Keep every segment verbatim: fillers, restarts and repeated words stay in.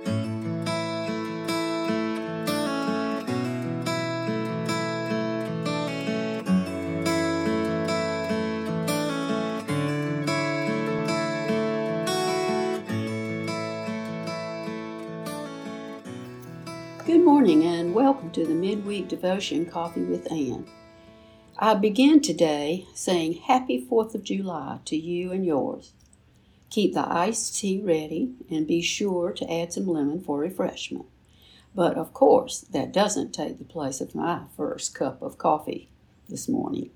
Good morning and welcome to the Midweek Devotion Coffee with Ann. I begin today saying Happy fourth of July to you and yours. Keep the iced tea ready and be sure to add some lemon for refreshment. But of course, that doesn't take the place of my first cup of coffee this morning.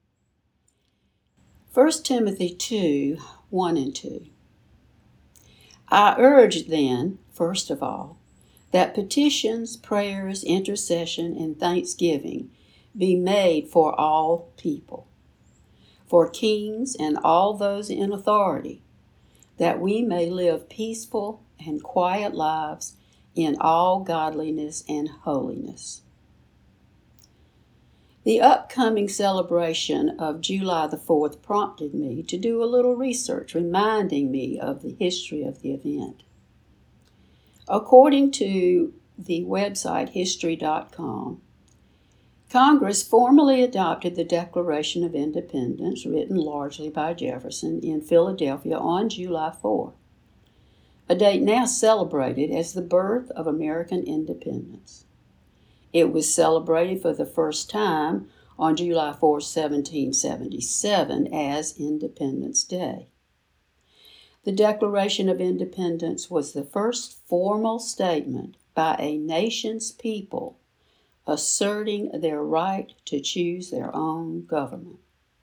First Timothy two, one and two. I urge then, first of all, that petitions, prayers, intercession, and thanksgiving be made for all people, for kings and all those in authority, that we may live peaceful and quiet lives in all godliness and holiness. The upcoming celebration of July the fourth prompted me to do a little research, reminding me of the history of the event. According to the website history dot com, Congress formally adopted the Declaration of Independence, written largely by Jefferson, in Philadelphia on July fourth, a date now celebrated as the birth of American independence. It was celebrated for the first time on July fourth, seventeen seventy-seven, as Independence Day. The Declaration of Independence was the first formal statement by a nation's people asserting their right to choose their own government.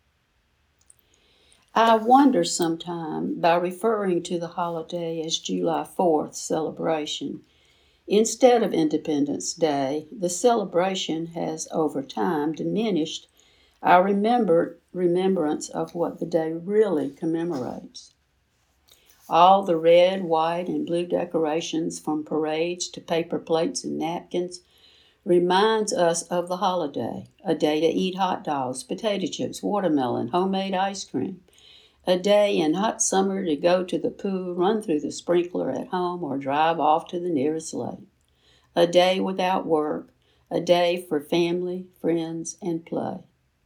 I wonder sometime, by referring to the holiday as July fourth celebration, instead of Independence Day, the celebration has over time diminished our remembered remembrance of what the day really commemorates. All the red, white, and blue decorations, from parades to paper plates and napkins, reminds us of the holiday, a day to eat hot dogs, potato chips, watermelon, homemade ice cream, a day in hot summer to go to the pool, run through the sprinkler at home, or drive off to the nearest lake, a day without work, a day for family, friends, and play.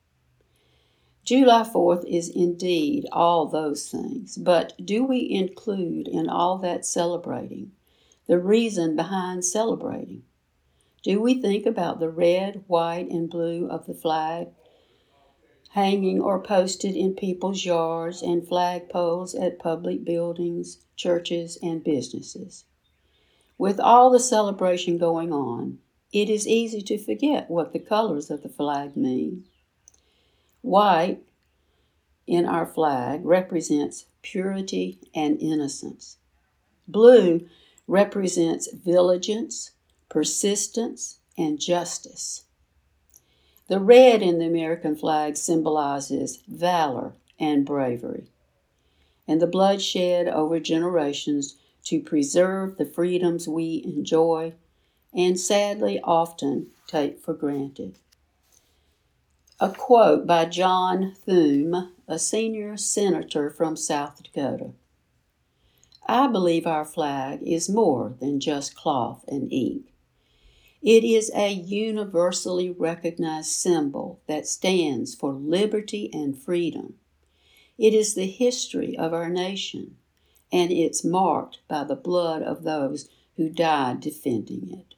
July fourth is indeed all those things, but do we include in all that celebrating the reason behind celebrating? Do we think about the red, white, and blue of the flag hanging or posted in people's yards and flagpoles at public buildings, churches, and businesses? With all the celebration going on, it is easy to forget what the colors of the flag mean. White in our flag represents purity and innocence. Blue represents vigilance, persistence, and justice. The red in the American flag symbolizes valor and bravery, and the bloodshed over generations to preserve the freedoms we enjoy and sadly often take for granted. A quote by John Thune, a senior senator from South Dakota. I believe our flag is more than just cloth and ink. It is a universally recognized symbol that stands for liberty and freedom. It is the history of our nation, and it's marked by the blood of those who died defending it.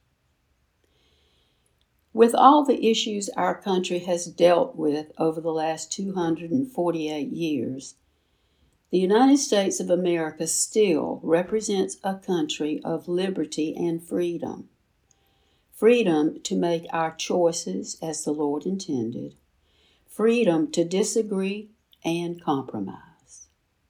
With all the issues our country has dealt with over the last two hundred forty-eight years, the United States of America still represents a country of liberty and freedom. Freedom to make our choices as the Lord intended. Freedom to disagree and compromise.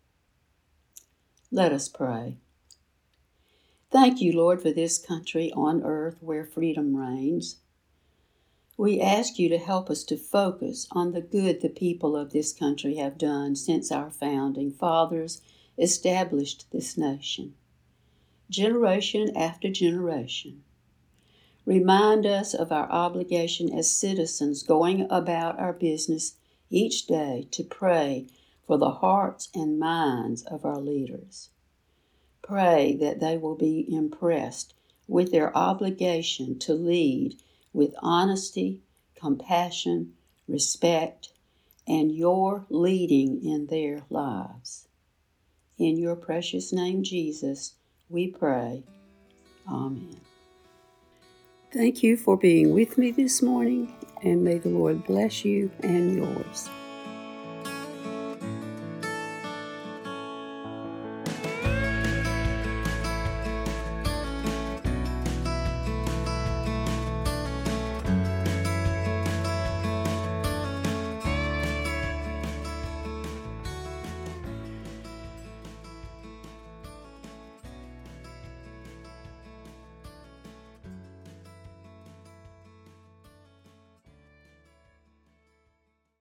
Let us pray. Thank you, Lord, for this country on earth where freedom reigns. We ask you to help us to focus on the good the people of this country have done since our founding fathers established this nation, generation after generation. Remind us of our obligation as citizens going about our business each day to pray for the hearts and minds of our leaders. Pray that they will be impressed with their obligation to lead with honesty, compassion, respect, and your leading in their lives. In your precious name, Jesus, we pray. Amen. Thank you for being with me this morning, and may the Lord bless you and yours.